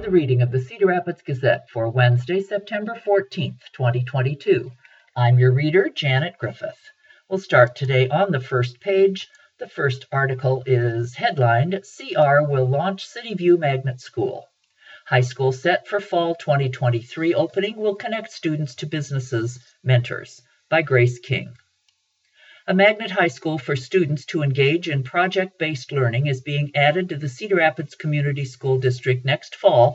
the reading of the Cedar Rapids Gazette for Wednesday, September 14th, 2022. I'm your reader, Janet Griffith. We'll start today on the first page. The first article is headlined, CR will launch City View Magnet School. High school set for fall 2023 opening will connect students to businesses, mentors, by Grace King. A magnet high school for students to engage in project-based learning is being added to the Cedar Rapids Community School District next fall,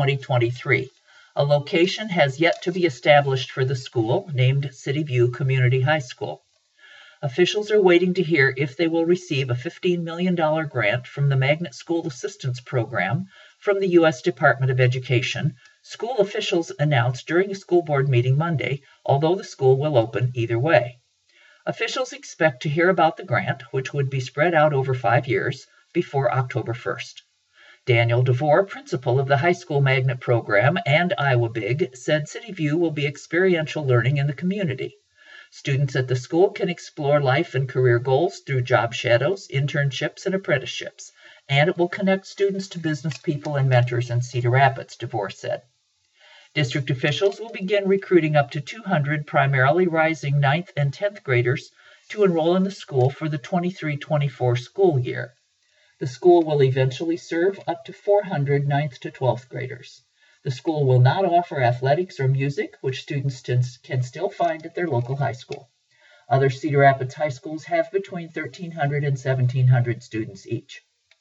2023. A location has yet to be established for the school, named City View Community High School. Officials are waiting to hear if they will receive a $15 million grant from the Magnet School Assistance Program from the U.S. Department of Education, school officials announced during a school board meeting Monday, although the school will open either way. Officials expect to hear about the grant, which would be spread out over 5 years, before October 1st. Daniel DeVore, principal of the high school magnet program and Iowa Big, said City View will be experiential learning in the community. Students at the school can explore life and career goals through job shadows, internships, and apprenticeships, and it will connect students to business people and mentors in Cedar Rapids, DeVore said. District officials will begin recruiting up to 200 primarily rising 9th and 10th graders to enroll in the school for the 23-24 school year. The school will eventually serve up to 400 9th to 12th graders. The school will not offer athletics or music, which students can still find at their local high school. Other Cedar Rapids high schools have between 1,300 and 1,700 students each.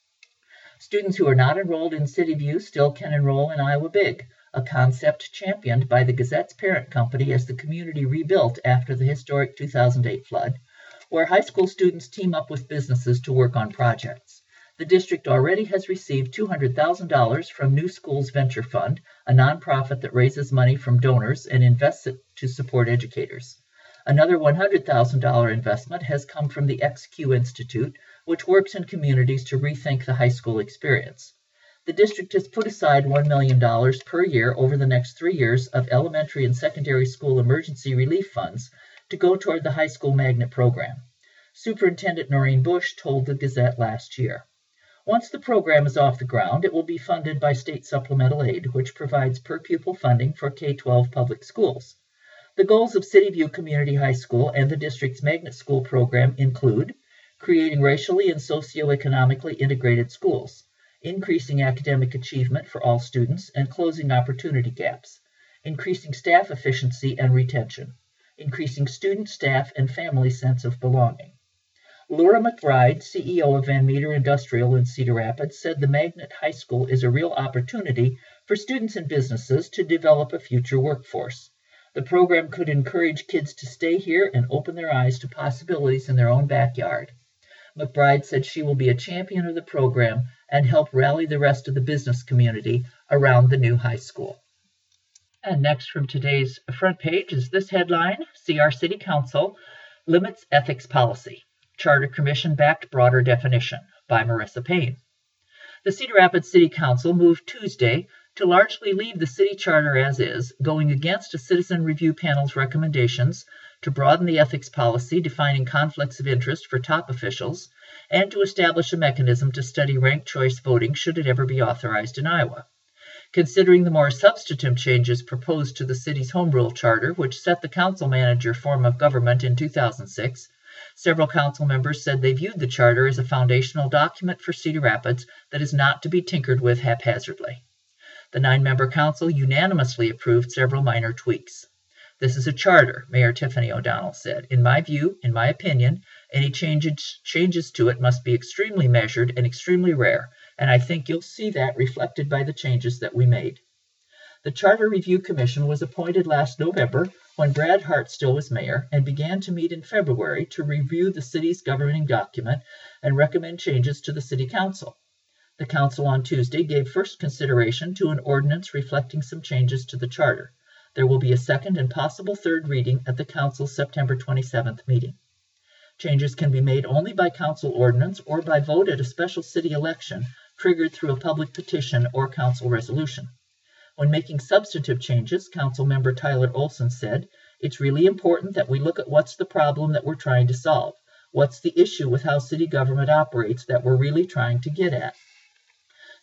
Students who are not enrolled in City View still can enroll in Iowa Big, a concept championed by the Gazette's parent company as the community rebuilt after the historic 2008 flood, where high school students team up with businesses to work on projects. The district already has received $200,000 from New Schools Venture Fund, a nonprofit that raises money from donors and invests it to support educators. Another $100,000 investment has come from the XQ Institute, which works in communities to rethink the high school experience. The district has put aside $1 million per year over the next 3 years of elementary and secondary school emergency relief funds to go toward the high school magnet program. Superintendent Noreen Bush told the Gazette last year. Once the program is off the ground, it will be funded by state supplemental aid, which provides per-pupil funding for K-12 public schools. The goals of City View Community High School and the district's magnet school program include creating racially and socioeconomically integrated schools, increasing academic achievement for all students and closing opportunity gaps, increasing staff efficiency and retention, increasing student, staff, and family sense of belonging. Laura McBride, CEO of Van Meter Industrial in Cedar Rapids, said the Magnet High School is a real opportunity for students and businesses to develop a future workforce. The program could encourage kids to stay here and open their eyes to possibilities in their own backyard. McBride said she will be a champion of the program and help rally the rest of the business community around the new high school. And next from today's front page is this headline, CR City Council limits ethics policy. Charter Commission backed broader definition, by Marissa Payne. The Cedar Rapids City Council moved Tuesday to largely leave the city charter as is, going against a citizen review panel's recommendations to broaden the ethics policy defining conflicts of interest for top officials, and to establish a mechanism to study ranked choice voting should it ever be authorized in Iowa. Considering the more substantive changes proposed to the city's home rule charter, which set the council manager form of government in 2006, several council members said they viewed the charter as a foundational document for Cedar Rapids that is not to be tinkered with haphazardly. The 9-member council unanimously approved several minor tweaks. This is a charter, Mayor Tiffany O'Donnell said. In my view, in my opinion, any changes to it must be extremely measured and extremely rare, and I think you'll see that reflected by the changes that we made. The Charter Review Commission was appointed last November when Brad Hart still was mayor and began to meet in February to review the city's governing document and recommend changes to the city council. The council on Tuesday gave first consideration to an ordinance reflecting some changes to the charter. There will be a second and possible third reading at the council's September 27th meeting. Changes can be made only by council ordinance or by vote at a special city election triggered through a public petition or council resolution. When making substantive changes, Councilmember Tyler Olson said, "It's really important that we look at what's the problem that we're trying to solve. What's the issue with how city government operates that we're really trying to get at?"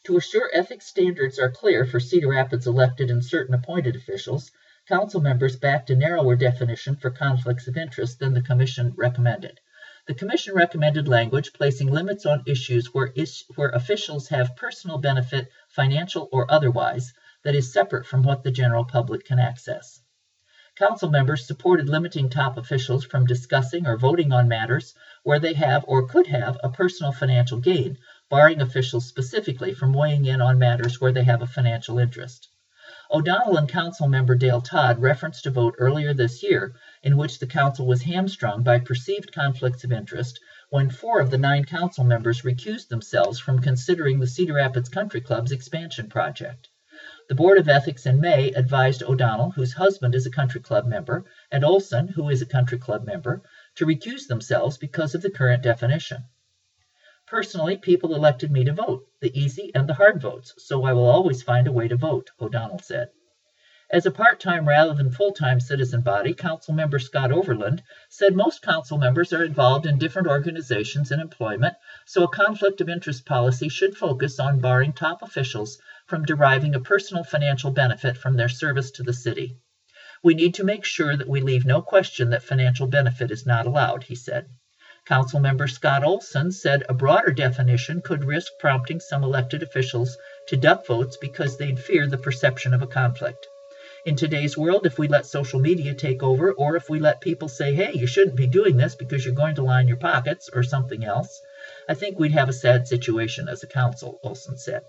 To assure ethics standards are clear for Cedar Rapids elected and certain appointed officials, council members backed a narrower definition for conflicts of interest than the Commission recommended. The Commission recommended language placing limits on issues where officials have personal benefit, financial or otherwise, that is separate from what the general public can access. Council members supported limiting top officials from discussing or voting on matters where they have or could have a personal financial gain, barring officials specifically from weighing in on matters where they have a financial interest. O'Donnell and council member Dale Todd referenced a vote earlier this year in which the council was hamstrung by perceived conflicts of interest when 4 of the 9 council members recused themselves from considering the Cedar Rapids Country Club's expansion project. The Board of Ethics in May advised O'Donnell, whose husband is a country club member, and Olson, who is a country club member, to recuse themselves because of the current definition. Personally, people elected me to vote, the easy and the hard votes, so I will always find a way to vote, O'Donnell said. As a part-time rather than full-time citizen body, Council Member Scott Overland said most council members are involved in different organizations and employment, so a conflict of interest policy should focus on barring top officials from deriving a personal financial benefit from their service to the city. We need to make sure that we leave no question that financial benefit is not allowed, he said. Councilmember Scott Olson said a broader definition could risk prompting some elected officials to duck votes because they'd fear the perception of a conflict. In today's world, if we let social media take over, or if we let people say, hey, you shouldn't be doing this because you're going to line your pockets or something else, I think we'd have a sad situation as a council, Olson said.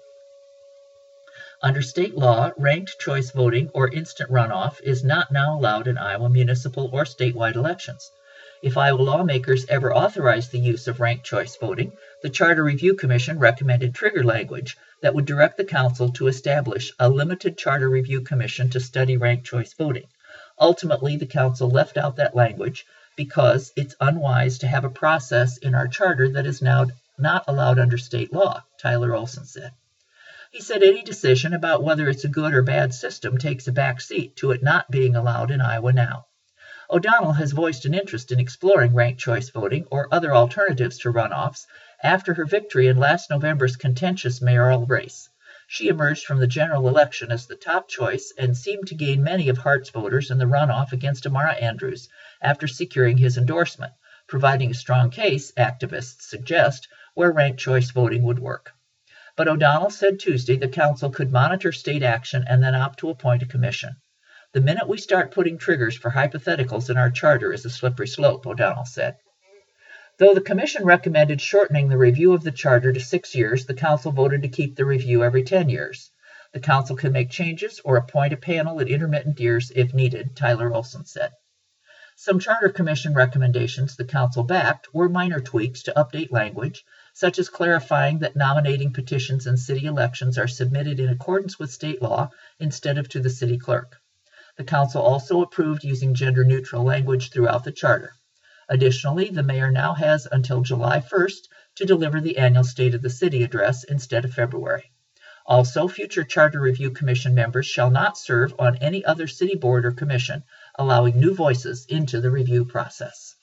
Under state law, ranked choice voting or instant runoff is not now allowed in Iowa municipal or statewide elections. If Iowa lawmakers ever authorized the use of ranked choice voting, the Charter Review Commission recommended trigger language that would direct the council to establish a limited Charter Review Commission to study ranked choice voting. Ultimately, the council left out that language because it's unwise to have a process in our charter that is now not allowed under state law, Tyler Olson said. He said any decision about whether it's a good or bad system takes a back seat to it not being allowed in Iowa now. O'Donnell has voiced an interest in exploring ranked choice voting or other alternatives to runoffs after her victory in last November's contentious mayoral race. She emerged from the general election as the top choice and seemed to gain many of Hart's voters in the runoff against Amara Andrews after securing his endorsement, providing a strong case, activists suggest, where ranked choice voting would work. But O'Donnell said Tuesday the council could monitor state action and then opt to appoint a commission. The minute we start putting triggers for hypotheticals in our charter is a slippery slope, O'Donnell said. Though the commission recommended shortening the review of the charter to 6 years, the council voted to keep the review every 10 years. The council can make changes or appoint a panel at intermittent years if needed, Tyler Olson said. Some charter commission recommendations the council backed were minor tweaks to update language, such as clarifying that nominating petitions in city elections are submitted in accordance with state law instead of to the city clerk. The council also approved using gender-neutral language throughout the charter. Additionally, the mayor now has until July 1st to deliver the annual State of the City address instead of February. Also, future Charter Review Commission members shall not serve on any other city board or commission, allowing new voices into the review process.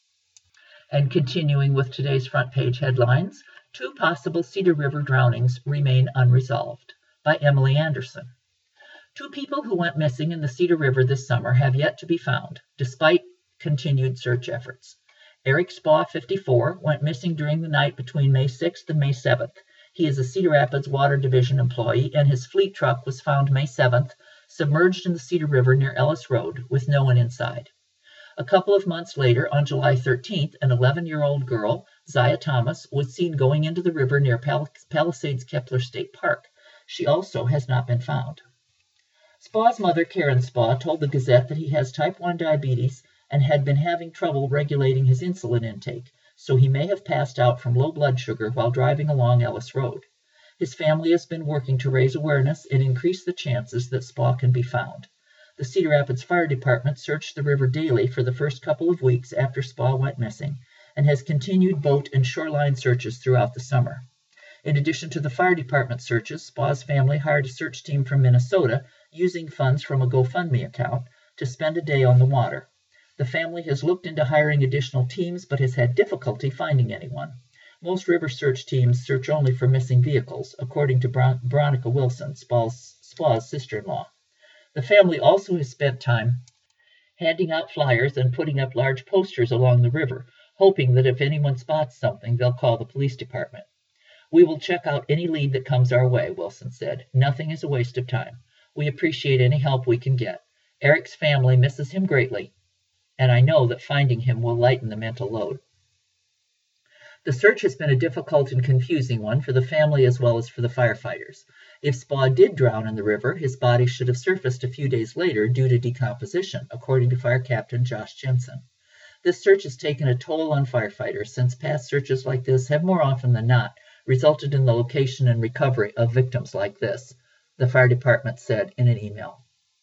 And continuing with today's front page headlines, 2 possible Cedar River drownings remain unresolved, by Emily Anderson. 2 people who went missing in the Cedar River this summer have yet to be found, despite continued search efforts. Eric Spaw, 54, went missing during the night between May 6th and May 7th. He is a Cedar Rapids Water Division employee, and his fleet truck was found May 7th, submerged in the Cedar River near Ellis Road, with no one inside. A couple of months later, on July 13th, an 11-year-old girl, Zaya Thomas, was seen going into the river near Palisades Kepler State Park. She also has not been found. Spaw's mother, Karen Spaw, told the Gazette that he has type 1 diabetes and had been having trouble regulating his insulin intake, so he may have passed out from low blood sugar while driving along Ellis Road. His family has been working to raise awareness and increase the chances that Spaw can be found. The Cedar Rapids Fire Department searched the river daily for the first couple of weeks after Spaw went missing, and has continued boat and shoreline searches throughout the summer. In addition to the fire department searches, Spaw's family hired a search team from Minnesota, using funds from a GoFundMe account, to spend a day on the water. The family has looked into hiring additional teams, but has had difficulty finding anyone. Most river search teams search only for missing vehicles, according to Veronica Wilson, Spaugh's sister-in-law. The family also has spent time handing out flyers and putting up large posters along the river, hoping that if anyone spots something, they'll call the police department. We will check out any lead that comes our way, Wilson said. Nothing is a waste of time. We appreciate any help we can get. Eric's family misses him greatly, and I know that finding him will lighten the mental load. The search has been a difficult and confusing one for the family as well as for the firefighters. If Spaugh did drown in the river, his body should have surfaced a few days later due to decomposition, according to Fire Captain Josh Jensen. This search has taken a toll on firefighters, since past searches like this have more often than not resulted in the location and recovery of victims like this, the fire department said in an email.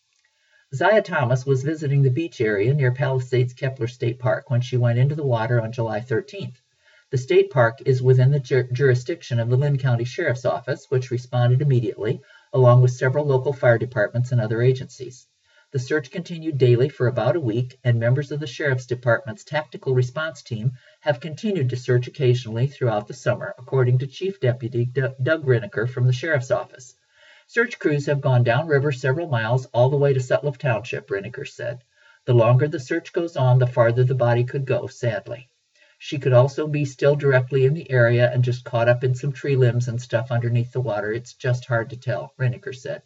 Zaya Thomas was visiting the beach area near Palisades Kepler State Park when she went into the water on July 13th. The state park is within the jurisdiction of the Linn County Sheriff's Office, which responded immediately, along with several local fire departments and other agencies. The search continued daily for about a week, and members of the Sheriff's Department's Tactical Response Team have continued to search occasionally throughout the summer, according to Chief Deputy Doug Riniker from the Sheriff's Office. Search crews have gone downriver several miles all the way to Sutliff Township, Riniker said. The longer the search goes on, the farther the body could go, sadly. She could also be still directly in the area and just caught up in some tree limbs and stuff underneath the water. It's just hard to tell, Riniker said.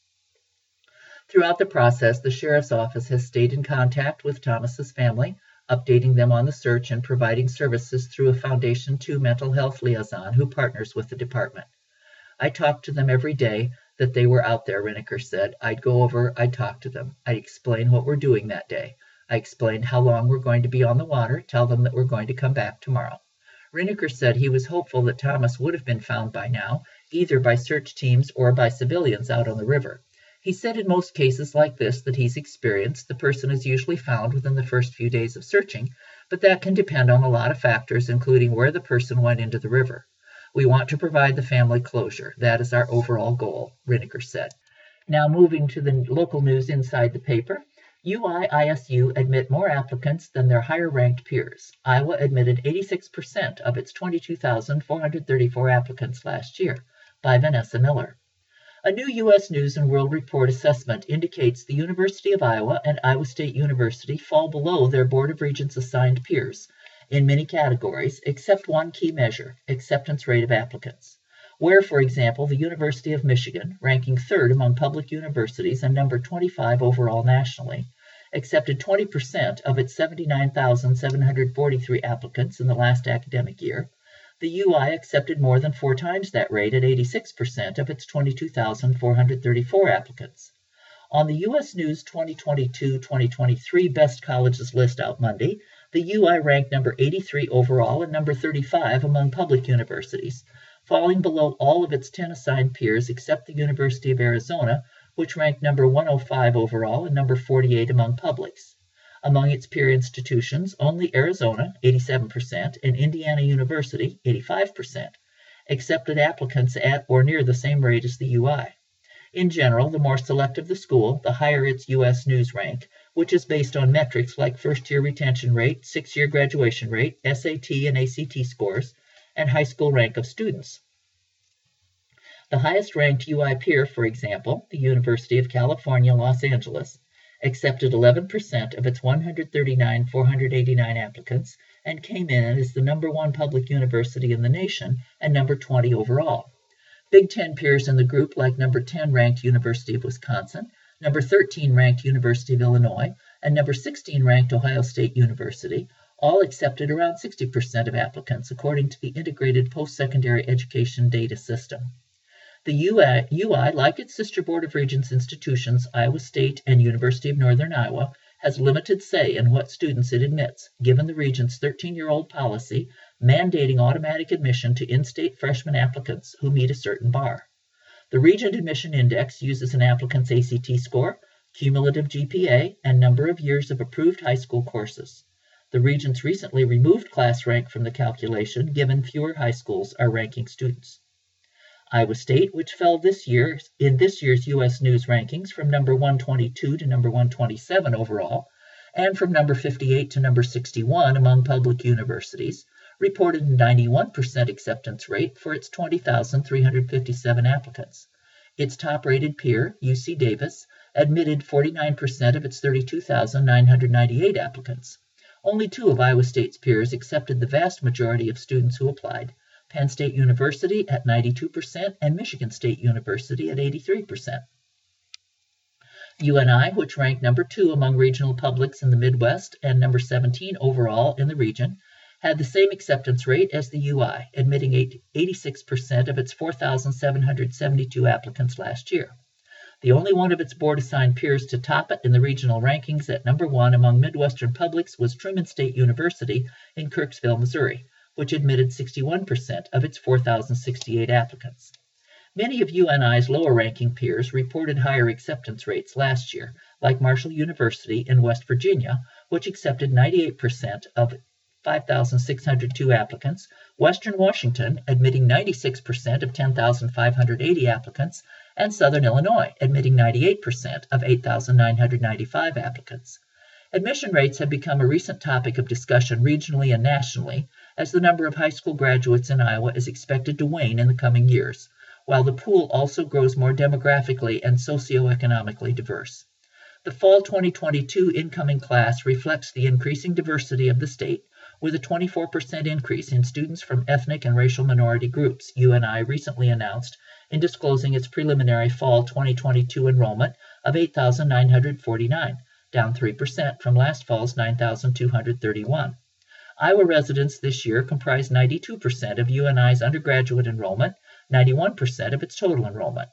Throughout the process, the Sheriff's Office has stayed in contact with Thomas's family, updating them on the search and providing services through a Foundation II mental health liaison who partners with the department. I talked to them every day that they were out there, Riniker said. I'd go over, I'd talk to them. I'd explain what we're doing that day. I explained how long we're going to be on the water, tell them that we're going to come back tomorrow. Riniker said he was hopeful that Thomas would have been found by now, either by search teams or by civilians out on the river. He said in most cases like this that he's experienced, the person is usually found within the first few days of searching, but that can depend on a lot of factors, including where the person went into the river. We want to provide the family closure. That is our overall goal, Riniker said. Now moving to the local news inside the paper. UI-ISU admit more applicants than their higher-ranked peers. Iowa admitted 86% of its 22,434 applicants last year, by Vanessa Miller. A new U.S. News & World Report assessment indicates the University of Iowa and Iowa State University fall below their Board of Regents assigned peers in many categories, except one key measure, acceptance rate of applicants, where, for example, the University of Michigan, ranking third among public universities and number 25 overall nationally, accepted 20% of its 79,743 applicants in the last academic year. The UI accepted more than 4 times that rate at 86% of its 22,434 applicants. On the U.S. News 2022-2023 Best Colleges list out Monday, the UI ranked number 83 overall and number 35 among public universities, falling below all of its 10 assigned peers except the University of Arizona, which ranked number 105 overall and number 48 among publics. Among its peer institutions, only Arizona, 87%, and Indiana University, 85%, accepted applicants at or near the same rate as the UI. In general, the more selective the school, the higher its U.S. News rank, which is based on metrics like first-year retention rate, 6-year graduation rate, SAT and ACT scores, and high school rank of students. The highest-ranked UI peer, for example, the University of California, Los Angeles, accepted 11% of its 139,489 applicants and came in as the number 1 public university in the nation and number 20 overall. Big Ten peers in the group like number 10 ranked University of Wisconsin, number 13 ranked University of Illinois, and number 16 ranked Ohio State University, all accepted around 60% of applicants according to the Integrated Post-Secondary Education Data System. The UI, like its sister Board of Regents institutions, Iowa State and University of Northern Iowa, has limited say in what students it admits, given the Regents' 13-year-old policy mandating automatic admission to in-state freshman applicants who meet a certain bar. The Regent Admission Index uses an applicant's ACT score, cumulative GPA, and number of years of approved high school courses. The Regents recently removed class rank from the calculation, given fewer high schools are ranking students. Iowa State, which fell in this year's U.S. News rankings from number 122 to number 127 overall, and from number 58 to number 61 among public universities, reported a 91% acceptance rate for its 20,357 applicants. Its top-rated peer, UC Davis, admitted 49% of its 32,998 applicants. Only two of Iowa State's peers accepted the vast majority of students who applied, Penn State University at 92% and Michigan State University at 83%. UNI, which ranked number 2 among regional publics in the Midwest and number 17 overall in the region, had the same acceptance rate as the UI, admitting 86% of its 4,772 applicants last year. The only one of its board-assigned peers to top it in the regional rankings at number 1 among Midwestern publics was Truman State University in Kirksville, Missouri, which admitted 61% of its 4,068 applicants. Many of UNI's lower-ranking peers reported higher acceptance rates last year, like Marshall University in West Virginia, which accepted 98% of 5,602 applicants, Western Washington admitting 96% of 10,580 applicants, and Southern Illinois admitting 98% of 8,995 applicants. Admission rates have become a recent topic of discussion regionally and nationally, as the number of high school graduates in Iowa is expected to wane in the coming years, while the pool also grows more demographically and socioeconomically diverse. The fall 2022 incoming class reflects the increasing diversity of the state, with a 24% increase in students from ethnic and racial minority groups, UNI recently announced in disclosing its preliminary fall 2022 enrollment of 8,949, down 3% from last fall's 9,231. Iowa residents this year comprise 92% of UNI's undergraduate enrollment, 91% of its total enrollment.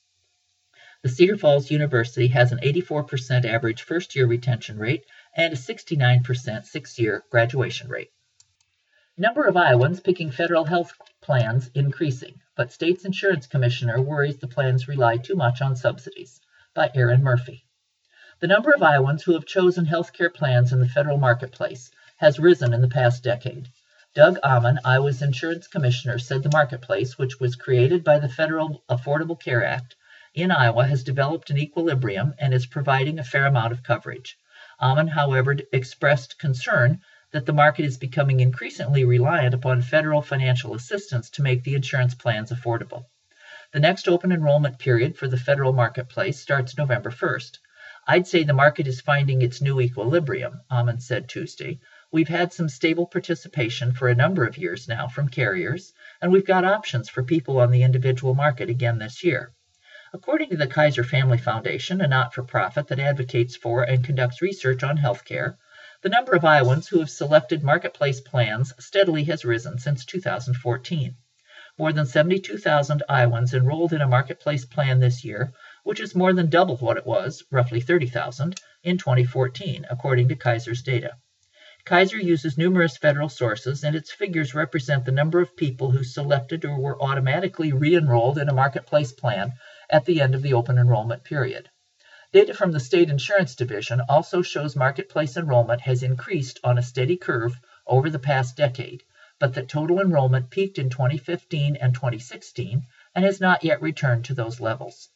The Cedar Falls University has an 84% average first-year retention rate and a 69% sixth-year graduation rate. Number of Iowans picking federal health plans increasing, but state's insurance commissioner worries the plans rely too much on subsidies, by Aaron Murphy. The number of Iowans who have chosen health care plans in the federal marketplace has risen in the past decade. Doug Ammann, Iowa's insurance commissioner, said the marketplace, which was created by the Federal Affordable Care Act, in Iowa has developed an equilibrium and is providing a fair amount of coverage. Ammann, however, expressed concern that the market is becoming increasingly reliant upon federal financial assistance to make the insurance plans affordable. The next open enrollment period for the federal marketplace starts November 1st. I'd say the market is finding its new equilibrium, Ammann said Tuesday. We've had some stable participation for a number of years now from carriers, and we've got options for people on the individual market again this year. According to the Kaiser Family Foundation, a not-for-profit that advocates for and conducts research on healthcare, the number of Iowans who have selected marketplace plans steadily has risen since 2014. More than 72,000 Iowans enrolled in a marketplace plan this year, which is more than double what it was, roughly 30,000, in 2014, according to Kaiser's data. Kaiser uses numerous federal sources, and its figures represent the number of people who selected or were automatically re-enrolled in a marketplace plan at the end of the open enrollment period. Data from the State Insurance Division also shows marketplace enrollment has increased on a steady curve over the past decade, but that total enrollment peaked in 2015 and 2016 and has not yet returned to those levels.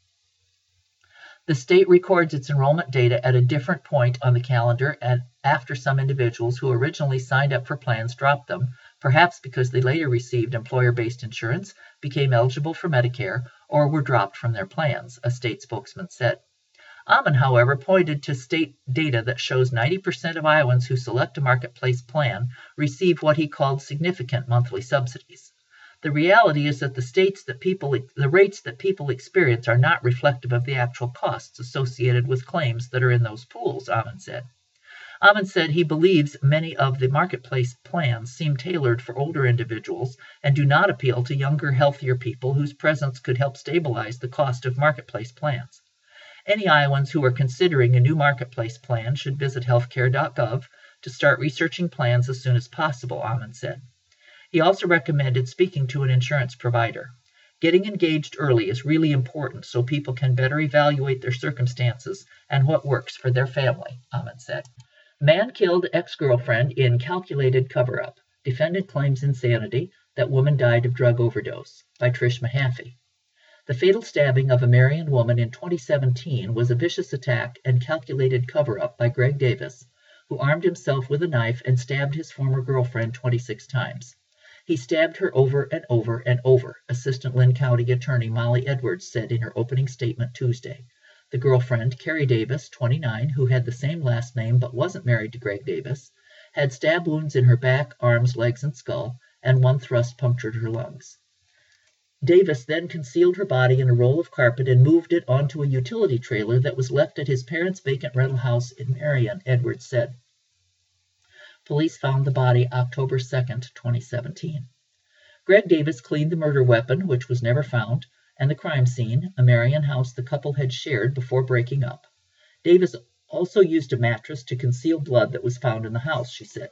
The state records its enrollment data at a different point on the calendar and after some individuals who originally signed up for plans dropped them, perhaps because they later received employer-based insurance, became eligible for Medicare, or were dropped from their plans, a state spokesman said. Ammann, however, pointed to state data that shows 90% of Iowans who select a marketplace plan receive what he called significant monthly subsidies. The reality is that the rates that people experience are not reflective of the actual costs associated with claims that are in those pools, Ammann said. Ammann said he believes many of the marketplace plans seem tailored for older individuals and do not appeal to younger, healthier people whose presence could help stabilize the cost of marketplace plans. Any Iowans who are considering a new marketplace plan should visit healthcare.gov to start researching plans as soon as possible, Ammann said. He also recommended speaking to an insurance provider. Getting engaged early is really important so people can better evaluate their circumstances and what works for their family, Ammann said. Man killed ex-girlfriend in calculated cover-up. Defendant claims insanity. That woman died of drug overdose, by Trish Mahaffey. The fatal stabbing of a Marion woman in 2017 was a vicious attack and calculated cover-up by Greg Davis, who armed himself with a knife and stabbed his former girlfriend 26 times. He stabbed her over and over and over, Assistant Lynn County Attorney Molly Edwards said in her opening statement Tuesday. The girlfriend, Carrie Davis, 29, who had the same last name but wasn't married to Greg Davis, had stab wounds in her back, arms, legs, and skull, and one thrust punctured her lungs. Davis then concealed her body in a roll of carpet and moved it onto a utility trailer that was left at his parents' vacant rental house in Marion, Edwards said. Police found the body October 2, 2017. Greg Davis cleaned the murder weapon, which was never found, and the crime scene, a Marion house the couple had shared before breaking up. Davis also used a mattress to conceal blood that was found in the house, she said.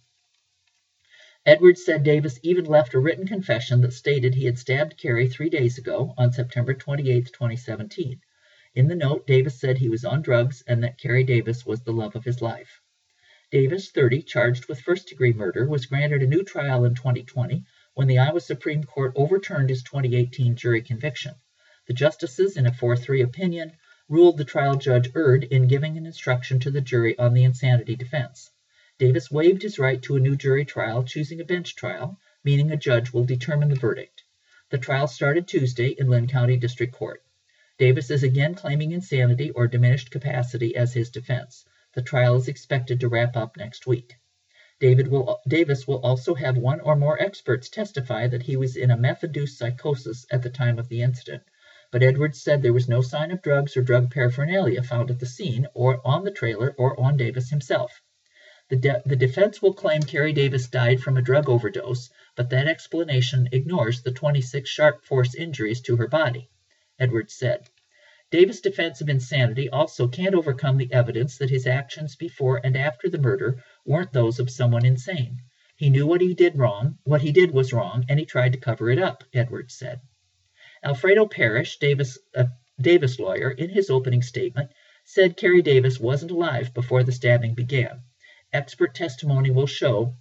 Edwards said Davis even left a written confession that stated he had stabbed Carrie 3 days ago, on September 28, 2017. In the note, Davis said he was on drugs and that Carrie Davis was the love of his life. Davis, 30, charged with first-degree murder, was granted a new trial in 2020 when the Iowa Supreme Court overturned his 2018 jury conviction. The justices, in a 4-3 opinion, ruled the trial judge erred in giving an instruction to the jury on the insanity defense. Davis waived his right to a new jury trial, choosing a bench trial, meaning a judge will determine the verdict. The trial started Tuesday in Lynn County District Court. Davis is again claiming insanity or diminished capacity as his defense. The trial is expected to wrap up next week. Davis will also have one or more experts testify that he was in a meth-induced psychosis at the time of the incident, but Edwards said there was no sign of drugs or drug paraphernalia found at the scene or on the trailer or on Davis himself. The defense will claim Carrie Davis died from a drug overdose, but that explanation ignores the 26 sharp force injuries to her body, Edwards said. Davis' defense of insanity also can't overcome the evidence that his actions before and after the murder weren't those of someone insane. He knew what he did was wrong, and he tried to cover it up, Edwards said. Alfredo Parrish, Davis' lawyer, in his opening statement, said Carrie Davis wasn't alive before the stabbing began. Expert testimony will show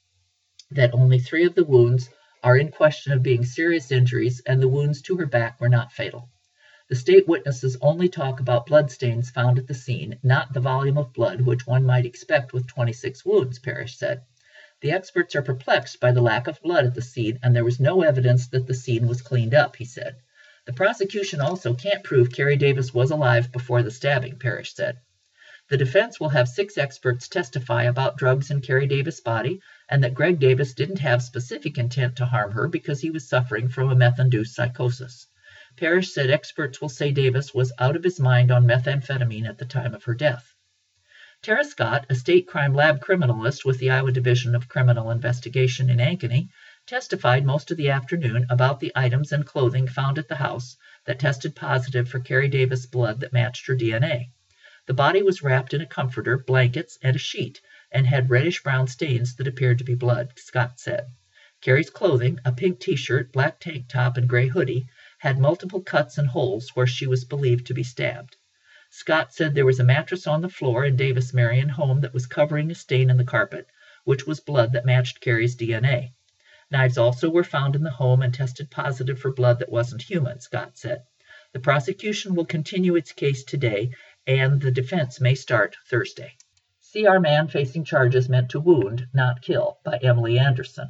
that only 3 of the wounds are in question of being serious injuries, and the wounds to her back were not fatal. The state witnesses only talk about bloodstains found at the scene, not the volume of blood which one might expect with 26 wounds, Parrish said. The experts are perplexed by the lack of blood at the scene, and there was no evidence that the scene was cleaned up, he said. The prosecution also can't prove Carrie Davis was alive before the stabbing, Parrish said. The defense will have 6 experts testify about drugs in Carrie Davis' body and that Greg Davis didn't have specific intent to harm her because he was suffering from a meth-induced psychosis. Parrish said experts will say Davis was out of his mind on methamphetamine at the time of her death. Tara Scott, a state crime lab criminalist with the Iowa Division of Criminal Investigation in Ankeny, testified most of the afternoon about the items and clothing found at the house that tested positive for Carrie Davis' blood that matched her DNA. The body was wrapped in a comforter, blankets, and a sheet, and had reddish-brown stains that appeared to be blood, Scott said. Carrie's clothing, a pink t-shirt, black tank top, and gray hoodie, had multiple cuts and holes where she was believed to be stabbed. Scott said there was a mattress on the floor in Davis Marion home that was covering a stain in the carpet, which was blood that matched Carrie's DNA. Knives also were found in the home and tested positive for blood that wasn't human, Scott said. The prosecution will continue its case today, and the defense may start Thursday. C.R. Man facing charges meant to wound, not kill, by Emily Anderson.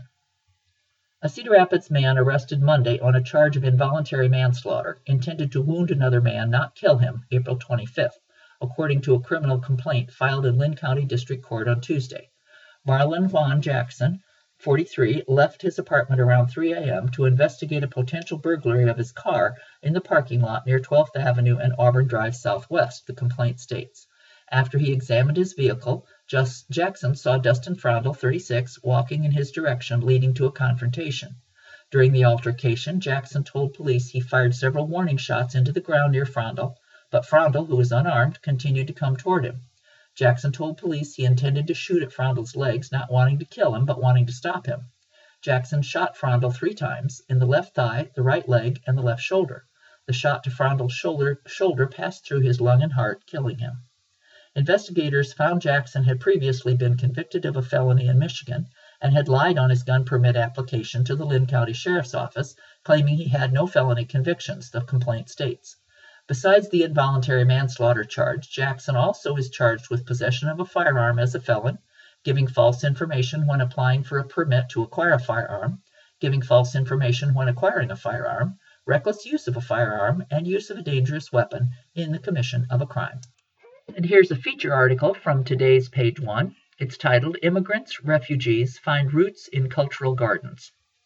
A Cedar Rapids man arrested Monday on a charge of involuntary manslaughter, intended to wound another man, not kill him, April 25th, according to a criminal complaint filed in Lynn County District Court on Tuesday. Marlon Juan Jackson, 43, left his apartment around 3 a.m. to investigate a potential burglary of his car in the parking lot near 12th Avenue and Auburn Drive Southwest, the complaint states. After he examined his vehicle, Jackson saw Dustin Frondel, 36, walking in his direction, leading to a confrontation. During the altercation, Jackson told police he fired several warning shots into the ground near Frondel, but Frondel, who was unarmed, continued to come toward him. Jackson told police he intended to shoot at Frondel's legs, not wanting to kill him, but wanting to stop him. Jackson shot Frondel 3 times, in the left thigh, the right leg, and the left shoulder. The shot to Frondel's shoulder passed through his lung and heart, killing him. Investigators found Jackson had previously been convicted of a felony in Michigan and had lied on his gun permit application to the Lynn County Sheriff's Office, claiming he had no felony convictions, the complaint states. Besides the involuntary manslaughter charge, Jackson also is charged with possession of a firearm as a felon, giving false information when applying for a permit to acquire a firearm, giving false information when acquiring a firearm, reckless use of a firearm, and use of a dangerous weapon in the commission of a crime. And here's a feature article from today's page 1. It's titled, Immigrants, Refugees Find Roots in Cultural Gardens.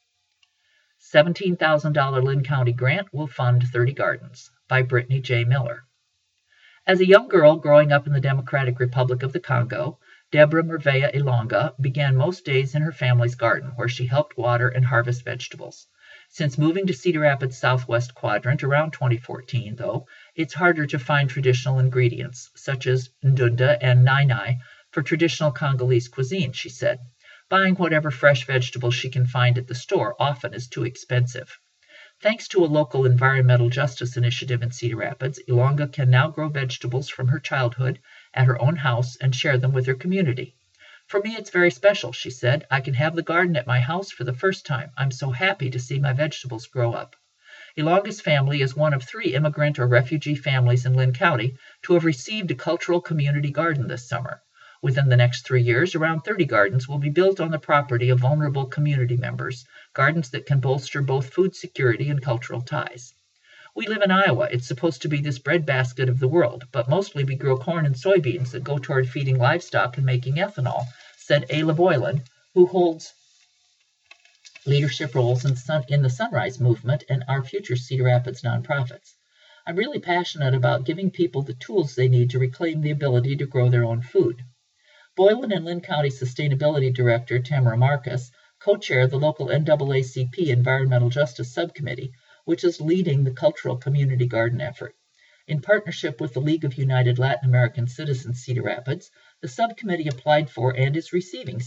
$17,000 Linn County grant will fund 30 gardens, by Brittany J. Miller. As a young girl growing up in the Democratic Republic of the Congo, Deborah Merveya Ilonga began most days in her family's garden, where she helped water and harvest vegetables. Since moving to Cedar Rapids' southwest quadrant around 2014, though, it's harder to find traditional ingredients, such as ndunda and nai for traditional Congolese cuisine, she said. Buying whatever fresh vegetables she can find at the store often is too expensive. Thanks to a local environmental justice initiative in Cedar Rapids, Ilonga can now grow vegetables from her childhood at her own house and share them with her community. For me, it's very special, she said. I can have the garden at my house for the first time. I'm so happy to see my vegetables grow up. Ilonga's family is one of 3 immigrant or refugee families in Linn County to have received a cultural community garden this summer. Within the next 3 years, around 30 gardens will be built on the property of vulnerable community members, gardens that can bolster both food security and cultural ties. We live in Iowa. It's supposed to be this breadbasket of the world, but mostly we grow corn and soybeans that go toward feeding livestock and making ethanol, said Ayla Boylan, who holds leadership roles in the Sunrise Movement and Our Future Cedar Rapids nonprofits. I'm really passionate about giving people the tools they need to reclaim the ability to grow their own food. Boylan and Linn County Sustainability Director Tamara Marcus co-chair the local NAACP Environmental Justice Subcommittee, which is leading the cultural community garden effort. In partnership with the League of United Latin American Citizens Cedar Rapids, the subcommittee applied for and is receiving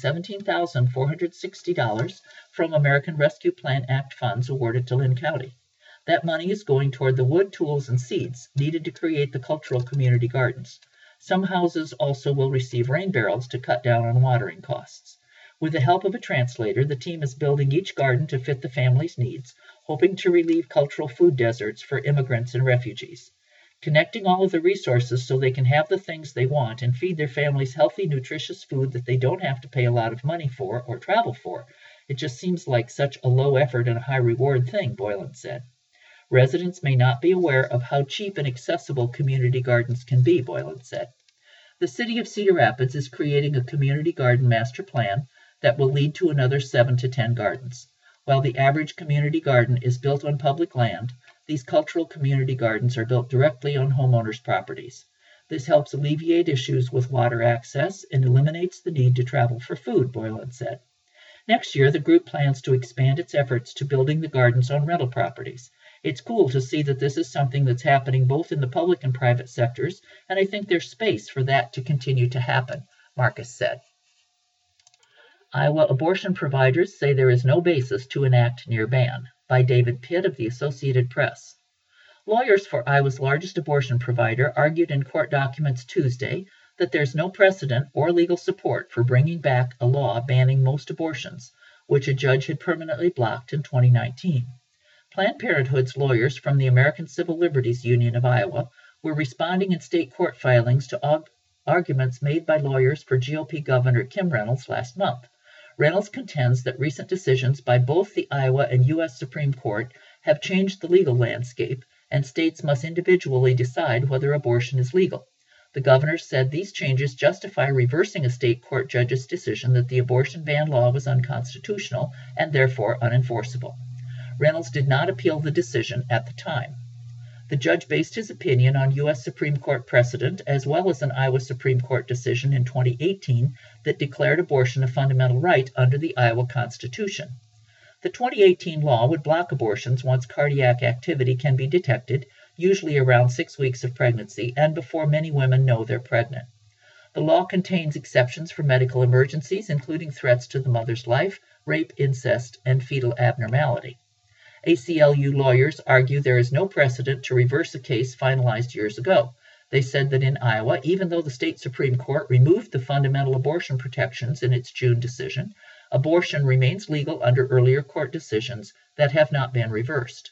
$17,460 from American Rescue Plan Act funds awarded to Linn County. That money is going toward the wood, tools, and seeds needed to create the cultural community gardens. Some houses also will receive rain barrels to cut down on watering costs. With the help of a translator, the team is building each garden to fit the family's needs, hoping to relieve cultural food deserts for immigrants and refugees. Connecting all of the resources so they can have the things they want and feed their families healthy, nutritious food that they don't have to pay a lot of money for or travel for. It just seems like such a low effort and a high reward thing, Boylan said. Residents may not be aware of how cheap and accessible community gardens can be, Boylan said. The City of Cedar Rapids is creating a community garden master plan that will lead to another 7 to 10 gardens. While the average community garden is built on public land, these cultural community gardens are built directly on homeowners' properties. This helps alleviate issues with water access and eliminates the need to travel for food, Boylan said. Next year, the group plans to expand its efforts to building the gardens on rental properties. It's cool to see that this is something that's happening both in the public and private sectors, and I think there's space for that to continue to happen, Marcus said. Iowa abortion providers say there is no basis to enact near ban, by David Pitt of the Associated Press. Lawyers for Iowa's largest abortion provider argued in court documents Tuesday that there's no precedent or legal support for bringing back a law banning most abortions, which a judge had permanently blocked in 2019. Planned Parenthood's lawyers from the American Civil Liberties Union of Iowa were responding in state court filings to arguments made by lawyers for GOP Governor Kim Reynolds last month. Reynolds contends that recent decisions by both the Iowa and U.S. Supreme Court have changed the legal landscape, and states must individually decide whether abortion is legal. The governor said these changes justify reversing a state court judge's decision that the abortion ban law was unconstitutional and therefore unenforceable. Reynolds did not appeal the decision at the time. The judge based his opinion on U.S. Supreme Court precedent as well as an Iowa Supreme Court decision in 2018 that declared abortion a fundamental right under the Iowa Constitution. The 2018 law would block abortions once cardiac activity can be detected, usually around 6 weeks of pregnancy and before many women know they're pregnant. The law contains exceptions for medical emergencies, including threats to the mother's life, rape, incest, and fetal abnormality. ACLU lawyers argue there is no precedent to reverse a case finalized years ago. They said that in Iowa, even though the state Supreme Court removed the fundamental abortion protections in its June decision, abortion remains legal under earlier court decisions that have not been reversed.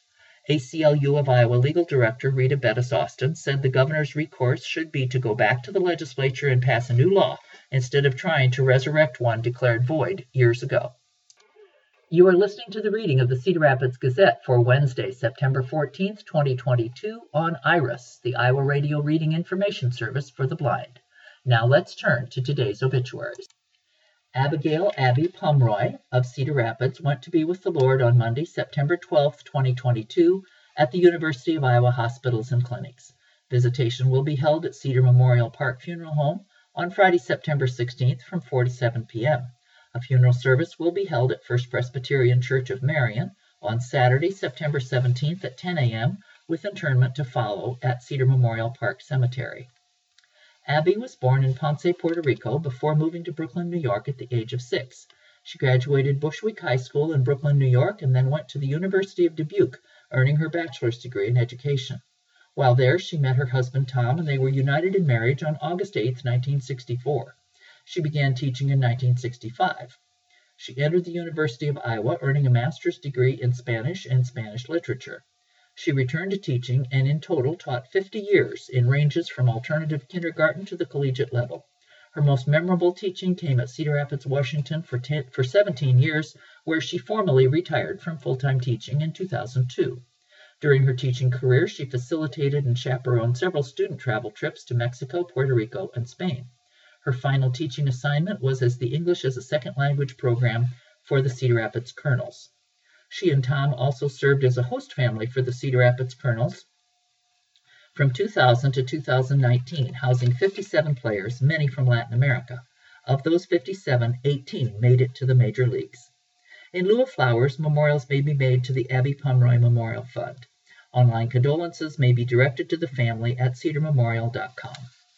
ACLU of Iowa Legal Director Rita Bettis Austin said the governor's recourse should be to go back to the legislature and pass a new law instead of trying to resurrect one declared void years ago. You are listening to the reading of the Cedar Rapids Gazette for Wednesday, September 14th, 2022 on IRIS, the Iowa Radio Reading Information Service for the Blind. Now let's turn to today's obituaries. Abigail Abby Pumroy of Cedar Rapids went to be with the Lord on Monday, September 12, 2022, at the University of Iowa Hospitals and Clinics. Visitation will be held at Cedar Memorial Park Funeral Home on Friday, September 16th from 4 to 7 p.m. A funeral service will be held at First Presbyterian Church of Marion on Saturday, September 17th at 10 a.m., with interment to follow at Cedar Memorial Park Cemetery. Abby was born in Ponce, Puerto Rico, before moving to Brooklyn, New York at the age of 6. She graduated Bushwick High School in Brooklyn, New York, and then went to the University of Dubuque, earning her bachelor's degree in education. While there, she met her husband Tom, and they were united in marriage on August 8, 1964. She began teaching in 1965. She entered the University of Iowa, earning a master's degree in Spanish and Spanish literature. She returned to teaching and in total taught 50 years in ranges from alternative kindergarten to the collegiate level. Her most memorable teaching came at Cedar Rapids, Washington for 17 years, where she formally retired from full-time teaching in 2002. During her teaching career, she facilitated and chaperoned several student travel trips to Mexico, Puerto Rico, and Spain. Her final teaching assignment was as the English as a Second Language program for the Cedar Rapids Colonels. She and Tom also served as a host family for the Cedar Rapids Colonels from 2000 to 2019, housing 57 players, many from Latin America. Of those 57, 18 made it to the major leagues. In lieu of flowers, memorials may be made to the Abby Pumroy Memorial Fund. Online condolences may be directed to the family at cedarmemorial.com.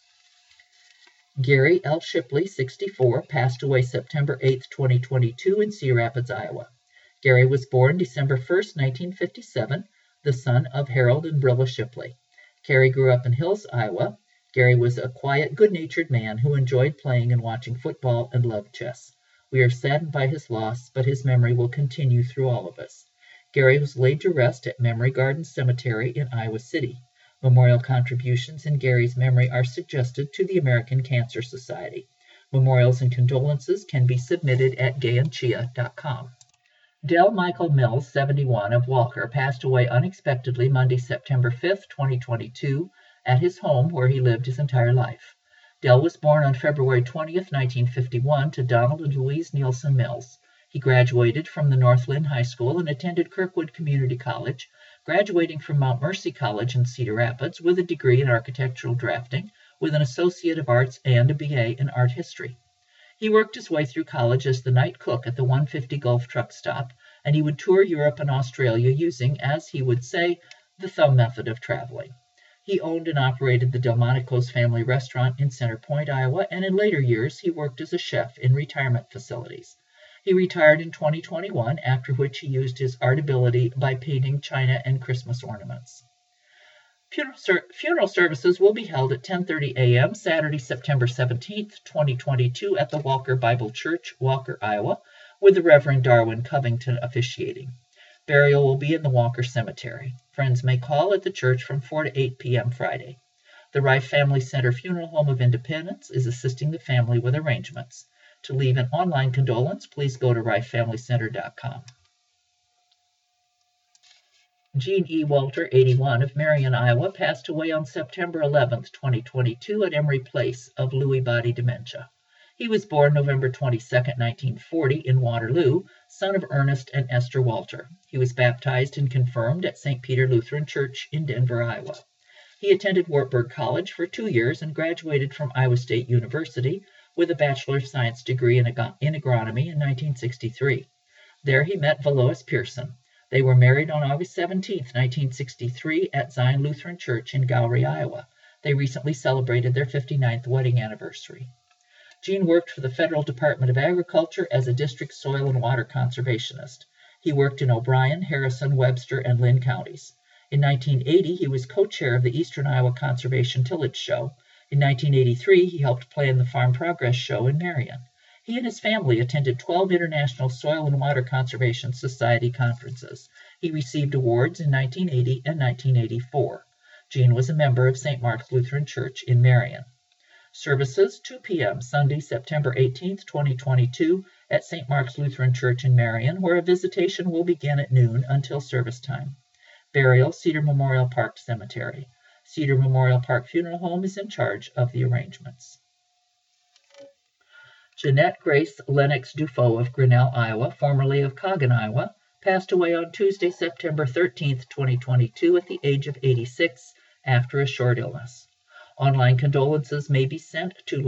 Gary L. Shipley, 64, passed away September 8, 2022 in Cedar Rapids, Iowa. Gary was born December 1, 1957, the son of Harold and Brilla Shipley. Gary grew up in Hills, Iowa. Gary was a quiet, good-natured man who enjoyed playing and watching football and loved chess. We are saddened by his loss, but his memory will continue through all of us. Gary was laid to rest at Memory Garden Cemetery in Iowa City. Memorial contributions in Gary's memory are suggested to the American Cancer Society. Memorials and condolences can be submitted at gayandchia.com. Del Michael Mills, 71, of Walker, passed away unexpectedly Monday, September 5, 2022, at his home where he lived his entire life. Del was born on February 20, 1951, to Donald and Louise Nielsen Mills. He graduated from the Northland High School and attended Kirkwood Community College, graduating from Mount Mercy College in Cedar Rapids with a degree in architectural drafting, with an Associate of Arts and a BA in Art History. He worked his way through college as the night cook at the 150 Gulf truck stop, and he would tour Europe and Australia using, as he would say, the thumb method of traveling. He owned and operated the Delmonico's family restaurant in Center Point, Iowa, and in later years he worked as a chef in retirement facilities. He retired in 2021, after which he used his art ability by painting china and Christmas ornaments. Funeral services will be held at 10:30 a.m. Saturday, September 17, 2022 at the Walker Bible Church, Walker, Iowa, with the Reverend Darwin Covington officiating. Burial will be in the Walker Cemetery. Friends may call at the church from 4 to 8 p.m. Friday. The Rife Family Center Funeral Home of Independence is assisting the family with arrangements. To leave an online condolence, please go to rifefamilycenter.com. Gene E. Walter, 81, of Marion, Iowa, passed away on September 11, 2022 at Emory Place of Lewy body dementia. He was born November 22, 1940 in Waterloo, son of Ernest and Esther Walter. He was baptized and confirmed at St. Peter Lutheran Church in Denver, Iowa. He attended Wartburg College for 2 years and graduated from Iowa State University with a Bachelor of Science degree in agronomy in 1963. There he met Valois Pearson. They were married on August 17, 1963 at Zion Lutheran Church in Gowrie, Iowa. They recently celebrated their 59th wedding anniversary. Gene worked for the Federal Department of Agriculture as a district soil and water conservationist. He worked in O'Brien, Harrison, Webster, and Lynn counties. In 1980, he was co-chair of the Eastern Iowa Conservation Tillage Show. In 1983, he helped plan the Farm Progress Show in Marion. He and his family attended 12 International Soil and Water Conservation Society conferences. He received awards in 1980 and 1984. Jean was a member of St. Mark's Lutheran Church in Marion. Services, 2 p.m., Sunday, September 18, 2022, at St. Mark's Lutheran Church in Marion, where a visitation will begin at noon until service time. Burial, Cedar Memorial Park Cemetery. Cedar Memorial Park Funeral Home is in charge of the arrangements. Jeanette Grace Lennox Dufault of Grinnell, Iowa, formerly of Coggan, Iowa, passed away on Tuesday, September 13, 2022, at the age of 86 after a short illness. Online condolences may be sent to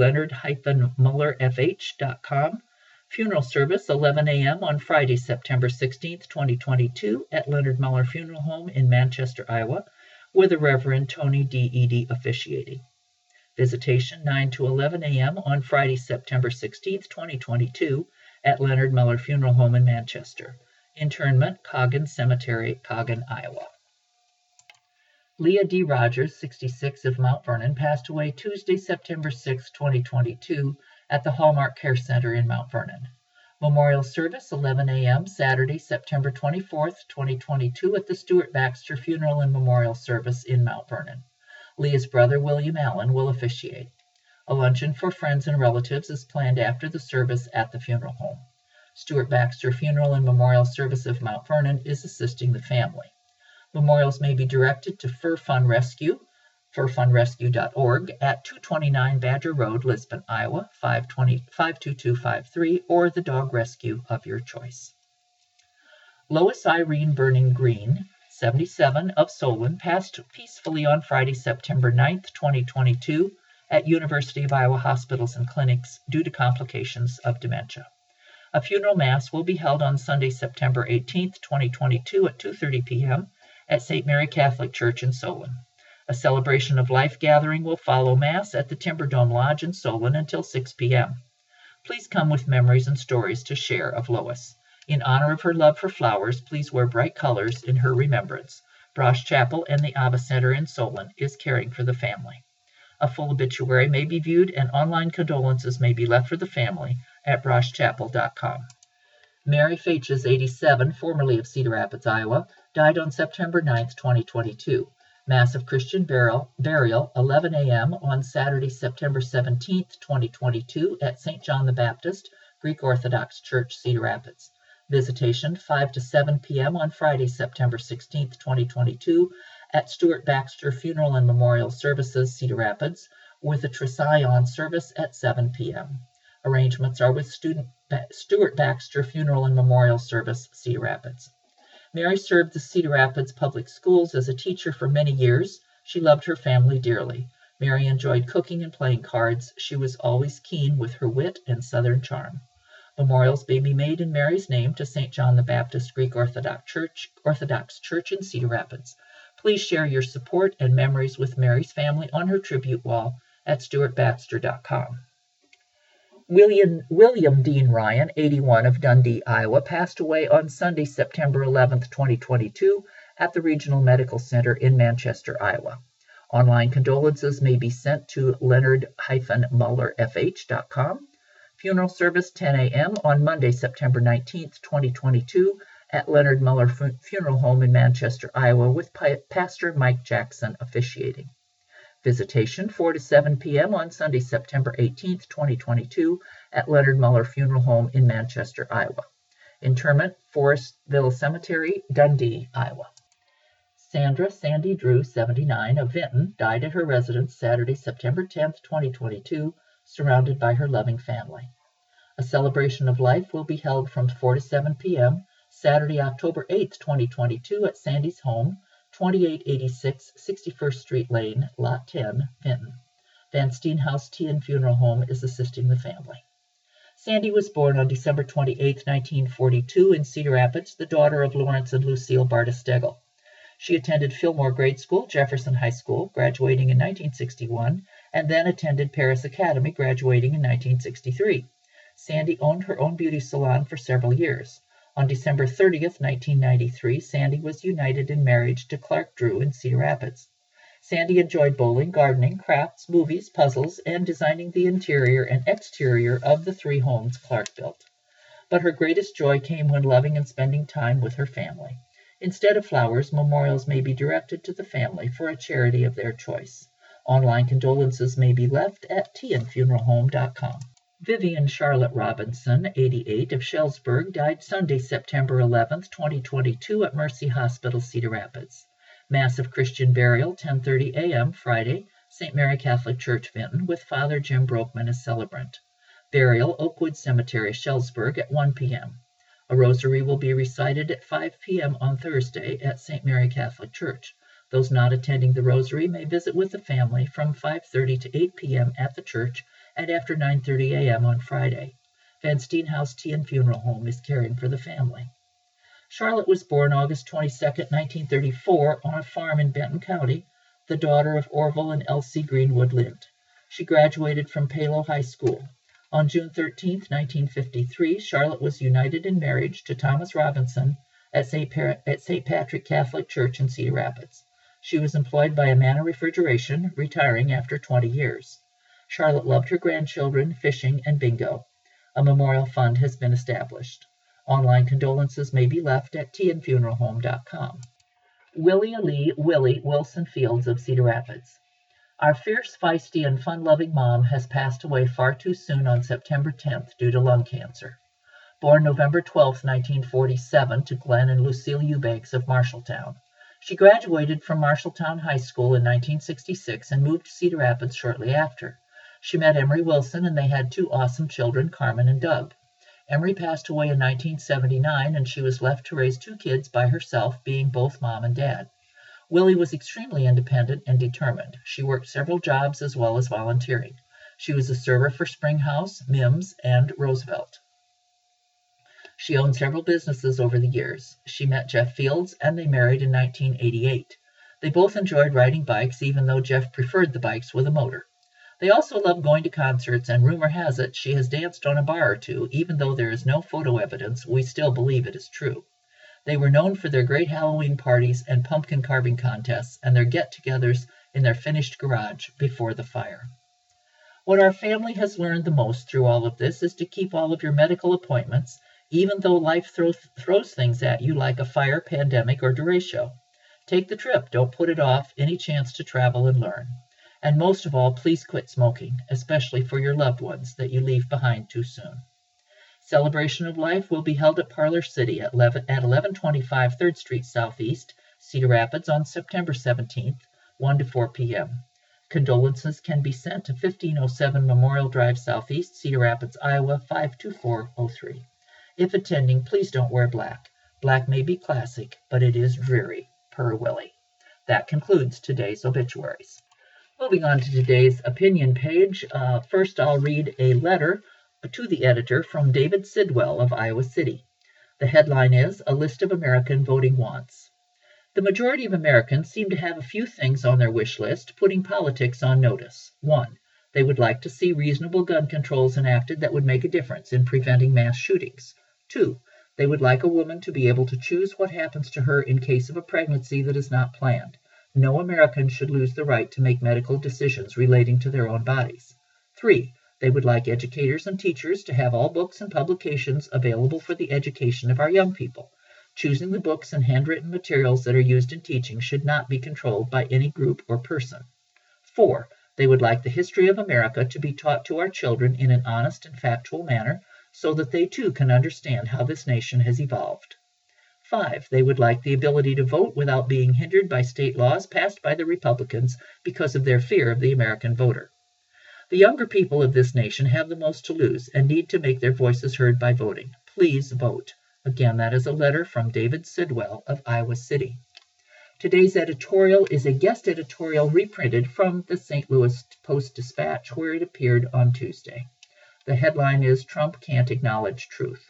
leonard-mullerfh.com. Funeral service, 11 a.m. on Friday, September 16, 2022, at Leonard Muller Funeral Home in Manchester, Iowa, with the Reverend Tony D. Eady officiating. Visitation, 9 to 11 a.m. on Friday, September 16, 2022, at Leonard Muller Funeral Home in Manchester. Internment, Coggan Cemetery, Coggan, Iowa. Leah D. Rogers, 66, of Mount Vernon, passed away Tuesday, September 6, 2022, at the Hallmark Care Center in Mount Vernon. Memorial service, 11 a.m., Saturday, September 24, 2022, at the Stuart Baxter Funeral and Memorial Service in Mount Vernon. Leah's brother, William Allen, will officiate. A luncheon for friends and relatives is planned after the service at the funeral home. Stuart Baxter Funeral and Memorial Service of Mount Vernon is assisting the family. Memorials may be directed to Fur Fund Rescue, furfundrescue.org, at 229 Badger Road, Lisbon, Iowa, 52253, or the dog rescue of your choice. Lois Irene Burning Green, 77, of Solon, passed peacefully on Friday, September 9, 2022, at University of Iowa Hospitals and Clinics due to complications of dementia. A funeral mass will be held on Sunday, September 18, 2022, at 2:30 p.m. at St. Mary Catholic Church in Solon. A celebration of life gathering will follow Mass at the Timber Dome Lodge in Solon until 6 p.m. Please come with memories and stories to share of Lois. In honor of her love for flowers, please wear bright colors in her remembrance. Brosh Chapel and the Abba Center in Solon is caring for the family. A full obituary may be viewed and online condolences may be left for the family at broshchapel.com. Mary Faitches, 87, formerly of Cedar Rapids, Iowa, died on September 9, 2022. Mass of Christian burial, 11 a.m. on Saturday, September 17, 2022, at St. John the Baptist, Greek Orthodox Church, Cedar Rapids. Visitation, 5 to 7 p.m. on Friday, September 16, 2022, at Stuart Baxter Funeral and Memorial Services, Cedar Rapids, with a Trisagion service at 7 p.m. Arrangements are with Stuart Baxter Funeral and Memorial Service, Cedar Rapids. Mary served the Cedar Rapids Public Schools as a teacher for many years. She loved her family dearly. Mary enjoyed cooking and playing cards. She was always keen with her wit and Southern charm. Memorials may be made in Mary's name to St. John the Baptist Greek Orthodox Church in Cedar Rapids. Please share your support and memories with Mary's family on her tribute wall at stuartbaxter.com. William Dean Ryan, 81, of Dundee, Iowa, passed away on Sunday, September 11, 2022, at the Regional Medical Center in Manchester, Iowa. Online condolences may be sent to leonard-mullerfh.com. Funeral service, 10 a.m. on Monday, September 19, 2022, at Leonard Muller Funeral Home in Manchester, Iowa, with Pastor Mike Jackson officiating. Visitation, 4 to 7 p.m. on Sunday, September 18, 2022, at Leonard Muller Funeral Home in Manchester, Iowa. Interment, Forestville Cemetery, Dundee, Iowa. Sandra Sandy Drew, 79, of Vinton, died at her residence Saturday, September 10, 2022, surrounded by her loving family. A celebration of life will be held from 4 to 7 p.m. Saturday, October 8, 2022, at Sandy's home, 2886 61st Street Lane, Lot 10, Vinton. Van Steenhouse Tea and Funeral Home is assisting the family. Sandy was born on December 28, 1942, in Cedar Rapids, the daughter of Lawrence and Lucille Bartastegel. She attended Fillmore Grade School, Jefferson High School, graduating in 1961, and then attended Paris Academy, graduating in 1963. Sandy owned her own beauty salon for several years. On December 30, 1993, Sandy was united in marriage to Clark Drew in Cedar Rapids. Sandy enjoyed bowling, gardening, crafts, movies, puzzles, and designing the interior and exterior of the 3 homes Clark built. But her greatest joy came when loving and spending time with her family. Instead of flowers, memorials may be directed to the family for a charity of their choice. Online condolences may be left at tianfuneralhome.com. Vivian Charlotte Robinson, 88, of Shellsburg, died Sunday, September 11, 2022 at Mercy Hospital, Cedar Rapids. Mass of Christian burial, 10:30 a.m. Friday, St. Mary Catholic Church, Vinton, with Father Jim Broekman as celebrant. Burial, Oakwood Cemetery, Shellsburg, at 1 p.m. A rosary will be recited at 5 p.m. on Thursday at St. Mary Catholic Church. Those not attending the rosary may visit with the family from 5:30 to 8 p.m. at the church and after 9:30 a.m. on Friday. Van Steenhouse Tea and Funeral Home is caring for the family. Charlotte was born August 22, 1934, on a farm in Benton County, the daughter of Orville and Elsie Greenwood Lind. She graduated from Palo High School. On June 13, 1953, Charlotte was united in marriage to Thomas Robinson at St. Patrick Catholic Church in Cedar Rapids. She was employed by Amana Refrigeration, retiring after 20 years. Charlotte loved her grandchildren, fishing, and bingo. A memorial fund has been established. Online condolences may be left at tianfuneralhome.com. Willie Ali Wilson Fields of Cedar Rapids. Our fierce, feisty, and fun-loving mom has passed away far too soon on September 10th due to lung cancer. Born November 12, 1947, to Glenn and Lucille Eubanks of Marshalltown. She graduated from Marshalltown High School in 1966 and moved to Cedar Rapids shortly after. She met Emery Wilson, and they had two awesome children, Carmen and Doug. Emery passed away in 1979, and she was left to raise two kids by herself, being both mom and dad. Willie was extremely independent and determined. She worked several jobs as well as volunteering. She was a server for Springhouse, Mims, and Roosevelt. She owned several businesses over the years. She met Jeff Fields, and they married in 1988. They both enjoyed riding bikes, even though Jeff preferred the bikes with a motor. They also loved going to concerts, and rumor has it she has danced on a bar or two. Even though there is no photo evidence, we still believe it is true. They were known for their great Halloween parties and pumpkin carving contests, and their get-togethers in their finished garage before the fire. What our family has learned the most through all of this is to keep all of your medical appointments, even though life throws things at you like a fire, pandemic, or derecho. Take the trip. Don't put it off. Any chance to travel and learn. And most of all, please quit smoking, especially for your loved ones that you leave behind too soon. Celebration of Life will be held at Parlor City at 1125 3rd Street Southeast, Cedar Rapids, on September 17th, 1 to 4 p.m. Condolences can be sent to 1507 Memorial Drive Southeast, Cedar Rapids, Iowa, 52403. If attending, please don't wear black. Black may be classic, but it is dreary, per Willie. That concludes today's obituaries. Moving on to today's opinion page, first I'll read a letter to the editor from David Sidwell of Iowa City. The headline is, A List of American Voting Wants. The majority of Americans seem to have a few things on their wish list, putting politics on notice. 1. They would like to see reasonable gun controls enacted that would make a difference in preventing mass shootings. 2. They would like a woman to be able to choose what happens to her in case of a pregnancy that is not planned. No American should lose the right to make medical decisions relating to their own bodies. 3. They would like educators and teachers to have all books and publications available for the education of our young people. Choosing the books and handwritten materials that are used in teaching should not be controlled by any group or person. 4. They would like the history of America to be taught to our children in an honest and factual manner so that they too can understand how this nation has evolved. 5. They would like the ability to vote without being hindered by state laws passed by the Republicans because of their fear of the American voter. The younger people of this nation have the most to lose and need to make their voices heard by voting. Please vote. Again, that is a letter from David Sidwell of Iowa City. Today's editorial is a guest editorial reprinted from the St. Louis Post-Dispatch, where it appeared on Tuesday. The headline is, Trump Can't Acknowledge Truth.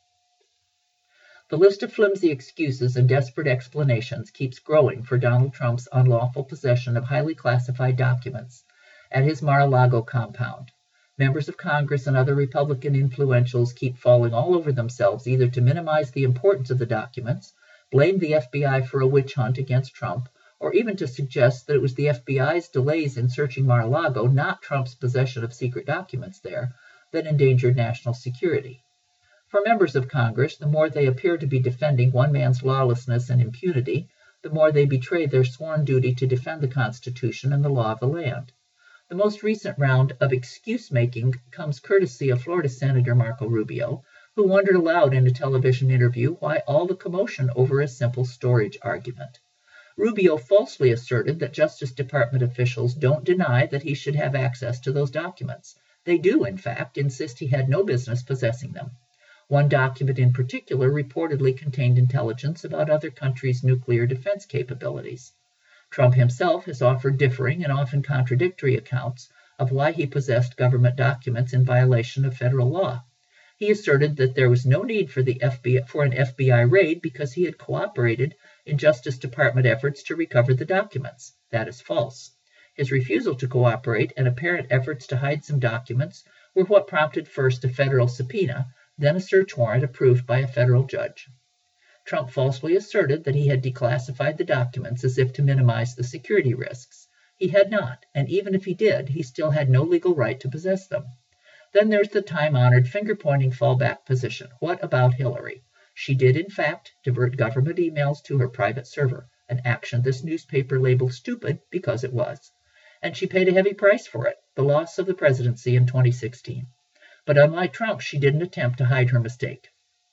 The list of flimsy excuses and desperate explanations keeps growing for Donald Trump's unlawful possession of highly classified documents at his Mar-a-Lago compound. Members of Congress and other Republican influentials keep falling all over themselves either to minimize the importance of the documents, blame the FBI for a witch hunt against Trump, or even to suggest that it was the FBI's delays in searching Mar-a-Lago, not Trump's possession of secret documents there, that endangered national security. For members of Congress, the more they appear to be defending one man's lawlessness and impunity, the more they betray their sworn duty to defend the Constitution and the law of the land. The most recent round of excuse-making comes courtesy of Florida Senator Marco Rubio, who wondered aloud in a television interview why all the commotion over a simple storage argument. Rubio falsely asserted that Justice Department officials don't deny that he should have access to those documents. They do, in fact, insist he had no business possessing them. One document in particular reportedly contained intelligence about other countries' nuclear defense capabilities. Trump himself has offered differing and often contradictory accounts of why he possessed government documents in violation of federal law. He asserted that there was no need for an FBI raid because he had cooperated in Justice Department efforts to recover the documents. That is false. His refusal to cooperate and apparent efforts to hide some documents were what prompted first a federal subpoena, then a search warrant approved by a federal judge. Trump falsely asserted that he had declassified the documents as if to minimize the security risks. He had not, and even if he did, he still had no legal right to possess them. Then there's the time-honored finger-pointing fallback position. What about Hillary? She did, in fact, divert government emails to her private server, an action this newspaper labeled stupid because it was. And she paid a heavy price for it, the loss of the presidency in 2016. But unlike Trump, she didn't attempt to hide her mistake.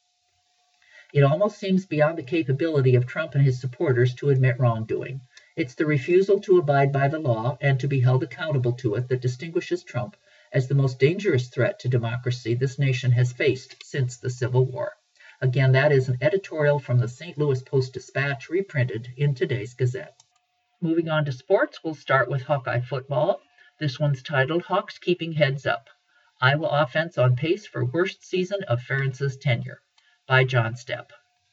It almost seems beyond the capability of Trump and his supporters to admit wrongdoing. It's the refusal to abide by the law and to be held accountable to it that distinguishes Trump as the most dangerous threat to democracy this nation has faced since the Civil War. Again, that is an editorial from the St. Louis Post-Dispatch, reprinted in today's Gazette. Moving on to sports, we'll start with Hawkeye football. This one's titled, Hawks Keeping Heads Up. Iowa Offense on Pace for Worst Season of Ferentz's Tenure, by John Stepp.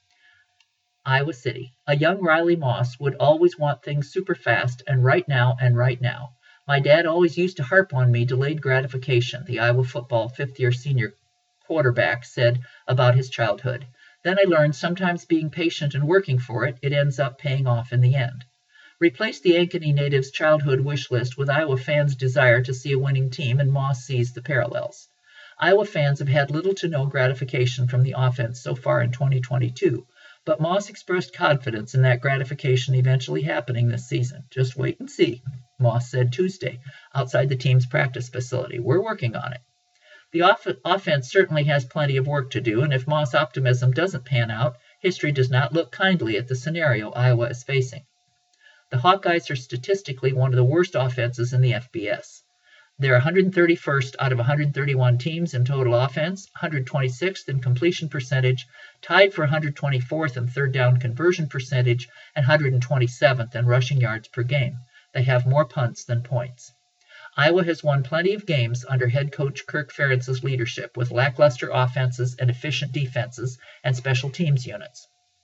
Iowa City. A young Riley Moss would always want things super fast and right now and right now. My dad always used to harp on me delayed gratification, the Iowa football fifth-year senior quarterback said about his childhood. Then I learned sometimes being patient and working for it, it ends up paying off in the end. Replace the Ankeny native's childhood wish list with Iowa fans' desire to see a winning team, and Moss sees the parallels. Iowa fans have had little to no gratification from the offense so far in 2022, but Moss expressed confidence in that gratification eventually happening this season. Just wait and see, Moss said Tuesday, outside the team's practice facility. We're working on it. The offense certainly has plenty of work to do, and if Moss' optimism doesn't pan out, history does not look kindly at the scenario Iowa is facing. The Hawkeyes are statistically one of the worst offenses in the FBS. They're 131st out of 131 teams in total offense, 126th in completion percentage, tied for 124th in third down conversion percentage, and 127th in rushing yards per game. They have more punts than points. Iowa has won plenty of games under head coach Kirk Ferentz's leadership with lackluster offenses and efficient defenses and special teams units.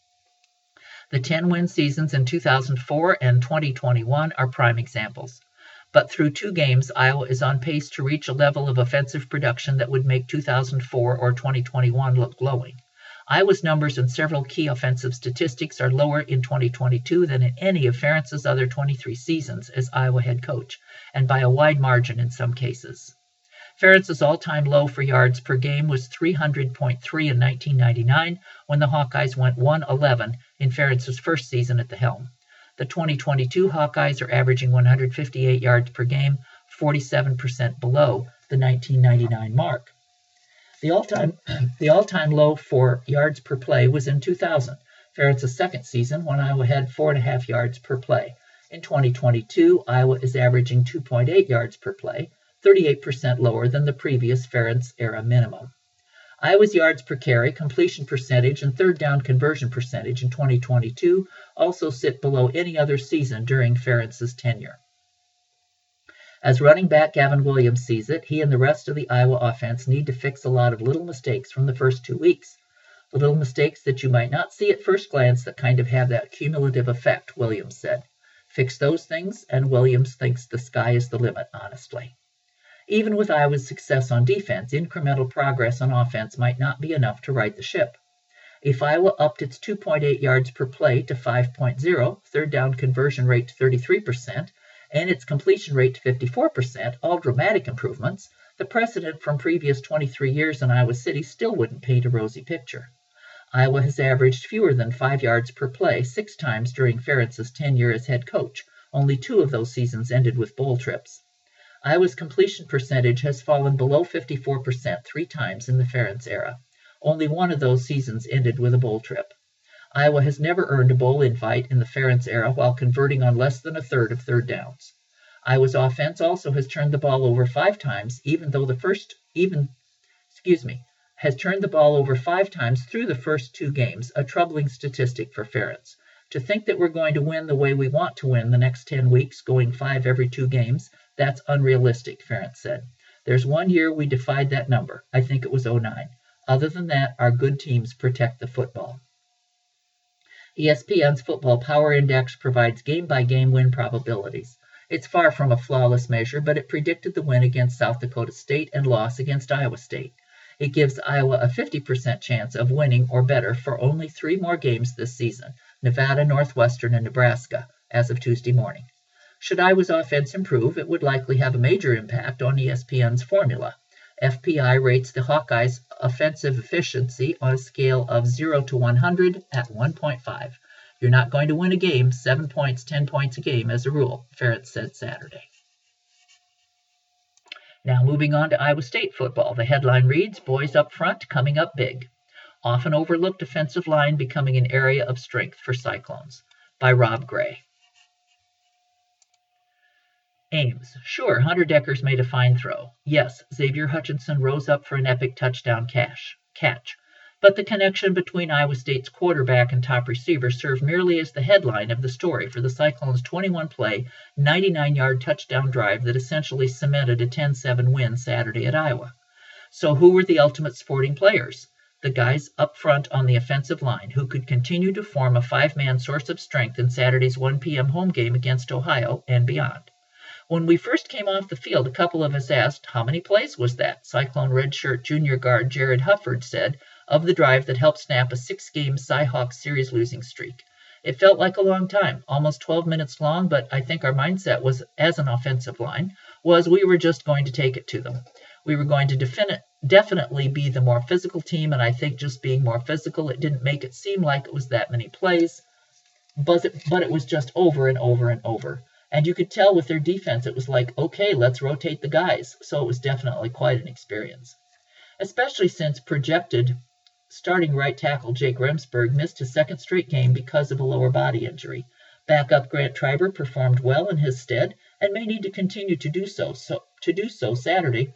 The 10-win seasons in 2004 and 2021 are prime examples. But through 2 games, Iowa is on pace to reach a level of offensive production that would make 2004 or 2021 look glowing. Iowa's numbers in several key offensive statistics are lower in 2022 than in any of Ferentz's other 23 seasons as Iowa head coach, and by a wide margin in some cases. Ferentz's all-time low for yards per game was 300.3 in 1999, when the Hawkeyes went 1-11 in Ferentz's first season at the helm. The 2022 Hawkeyes are averaging 158 yards per game, 47% below the 1999 mark. The all-time low for yards per play was in 2000, Ferentz's second season, when Iowa had 4.5 yards per play. In 2022, Iowa is averaging 2.8 yards per play, 38% lower than the previous Ferentz-era minimum. Iowa's yards per carry, completion percentage, and third down conversion percentage in 2022 also sit below any other season during Ferentz's tenure. As running back Gavin Williams sees it, he and the rest of the Iowa offense need to fix a lot of little mistakes from the first 2 weeks. The little mistakes that you might not see at first glance that kind of have that cumulative effect, Williams said. Fix those things, and Williams thinks the sky is the limit, honestly. Even with Iowa's success on defense, incremental progress on offense might not be enough to right the ship. If Iowa upped its 2.8 yards per play to 5.0, third down conversion rate to 33%, and its completion rate to 54%, all dramatic improvements, The precedent from previous 23 years in Iowa City still wouldn't paint a rosy picture. Iowa has averaged fewer than 5 yards per play 6 times during Ferentz's tenure as head coach. Only 2 of those seasons ended with bowl trips. Iowa's completion percentage has fallen below 54% 3 times in the Ferentz era. Only 1 of those seasons ended with a bowl trip. Iowa has never earned a bowl invite in the Ferentz era while converting on less than a third of third downs. Iowa's offense also has turned the ball over 5 times, has turned the ball over 5 times through the first 2 games, a troubling statistic for Ferentz. To think that we're going to win the way we want to win the next 10 weeks, going 5 every 2 games, that's unrealistic, Ferentz said. There's 1 year we defied that number. I think it was 2009. Other than that, our good teams protect the football. ESPN's Football Power Index provides game-by-game win probabilities. It's far from a flawless measure, but it predicted the win against South Dakota State and loss against Iowa State. It gives Iowa a 50% chance of winning or better for only 3 more games this season, Nevada, Northwestern, and Nebraska, as of Tuesday morning. Should Iowa's offense improve, it would likely have a major impact on ESPN's formula. FPI rates the Hawkeyes' offensive efficiency on a scale of 0 to 100 at 1.5. You're not going to win a game 7 points, 10 points a game as a rule, Ferentz said Saturday. Now moving on to Iowa State football. The headline reads, Boys Up Front Coming Up Big. Often Overlooked Defensive Line Becoming an Area of Strength for Cyclones, by Rob Gray. Ames. Sure, Hunter Dekkers made a fine throw. Yes, Xavier Hutchinson rose up for an epic touchdown catch. But the connection between Iowa State's quarterback and top receiver served merely as the headline of the story for the Cyclones' 21-play, 99-yard touchdown drive that essentially cemented a 10-7 win Saturday at Iowa. So who were the ultimate sporting players? The guys up front on the offensive line who could continue to form a 5-man source of strength in Saturday's 1 p.m. home game against Ohio and beyond. When we first came off the field, a couple of us asked, how many plays was that? Cyclone redshirt junior guard Jared Hufford said of the drive that helped snap a 6-game Cy-Hawks series losing streak. It felt like a long time, almost 12 minutes long, but I think our mindset was, as an offensive line, was we were just going to take it to them. We were going to definitely be the more physical team, and I think just being more physical, it didn't make it seem like it was that many plays, but it was just over and over and over. And you could tell with their defense, it was like, okay, let's rotate the guys. So it was definitely quite an experience. Especially since projected starting right tackle Jake Remsburg missed his 2nd straight game because of a lower body injury. Backup Grant Treiber performed well in his stead and may need to continue to do so Saturday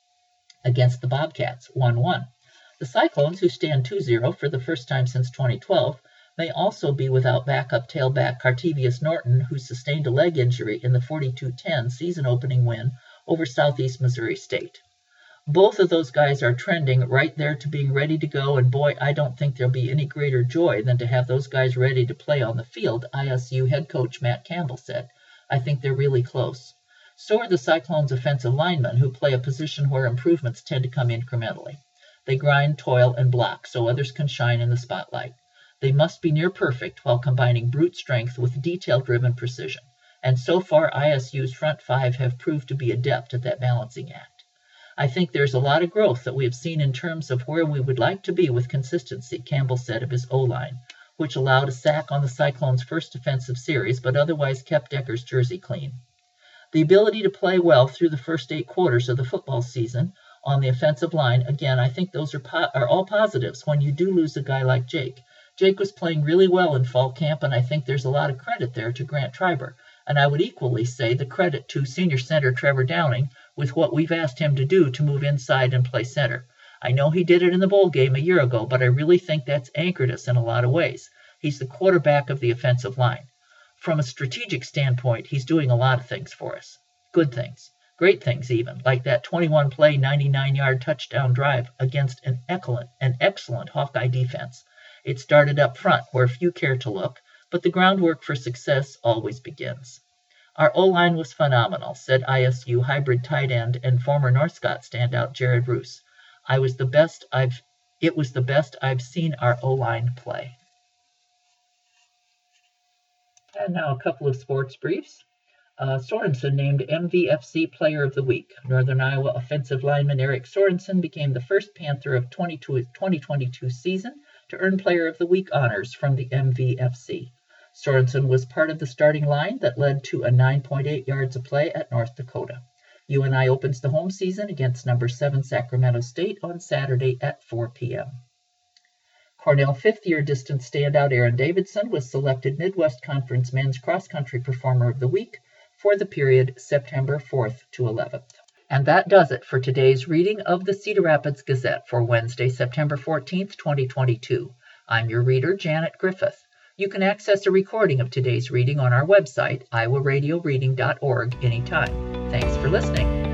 against the Bobcats, 1-1. The Cyclones, who stand 2-0 for the first time since 2012, may also be without backup tailback Cartevious Norton, who sustained a leg injury in the 42-10 season-opening win over Southeast Missouri State. Both of those guys are trending right there to being ready to go, and boy, I don't think there'll be any greater joy than to have those guys ready to play on the field, ISU head coach Matt Campbell said. I think they're really close. So are the Cyclones' offensive linemen, who play a position where improvements tend to come incrementally. They grind, toil, and block so others can shine in the spotlight. They must be near perfect while combining brute strength with detail-driven precision. And so far, ISU's front 5 have proved to be adept at that balancing act. I think there's a lot of growth that we have seen in terms of where we would like to be with consistency, Campbell said of his O-line, which allowed a sack on the Cyclones' first defensive series, but otherwise kept Dekkers' jersey clean. The ability to play well through the first 8 quarters of the football season on the offensive line, again, I think those are all positives when you do lose a guy like Jake. Jake was playing really well in fall camp, and I think there's a lot of credit there to Grant Treiber. And I would equally say the credit to senior center Trevor Downing with what we've asked him to do to move inside and play center. I know he did it in the bowl game a year ago, but I really think that's anchored us in a lot of ways. He's the quarterback of the offensive line. From a strategic standpoint, he's doing a lot of things for us. Good things. Great things even, like that 21-play, 99-yard touchdown drive against an excellent Hawkeye defense. It started up front, where few care to look, but the groundwork for success always begins. Our O-line was phenomenal, said ISU hybrid tight end and former North Scott standout Jared Roos. It was the best I've seen our O-line play. And now a couple of sports briefs. Sorensen named MVFC Player of the Week. Northern Iowa offensive lineman Eric Sorensen became the first Panther of 2022 season to earn Player of the Week honors from the MVFC. Sorensen was part of the starting line that led to a 9.8 yards a play at North Dakota. UNI opens the home season against number 7 Sacramento State on Saturday at 4 p.m. Cornell fifth-year distance standout Aaron Davidson was selected Midwest Conference Men's Cross Country Performer of the Week for the period September 4th to 11th. And that does it for today's reading of the Cedar Rapids Gazette for Wednesday, September 14th, 2022. I'm your reader, Janet Griffith. You can access a recording of today's reading on our website, iowaradioreading.org, anytime. Thanks for listening.